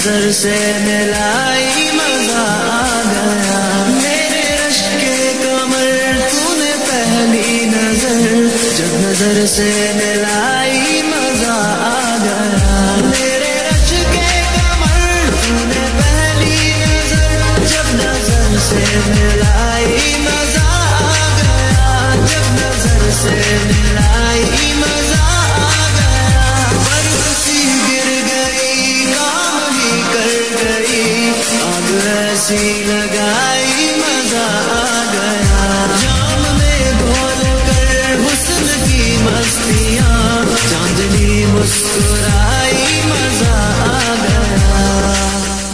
नजर से मिलाई मजा आ गया। मेरे रश के कमर तूने पहली नजर, जब नजर से मिलाई मजा आ गया। मेरे रश के कमर तूने पहली नजर, जब नजर से मिलाई मजा आ गया। जब नजर से मिलाई मजा आ गया। बरसी गिर गई काम ही कर गई, आग ऐसी लगाई मजा आ गया। जाम में घोल कर हुस्न की मस्तियाँ, चांदनी मुस्कुराई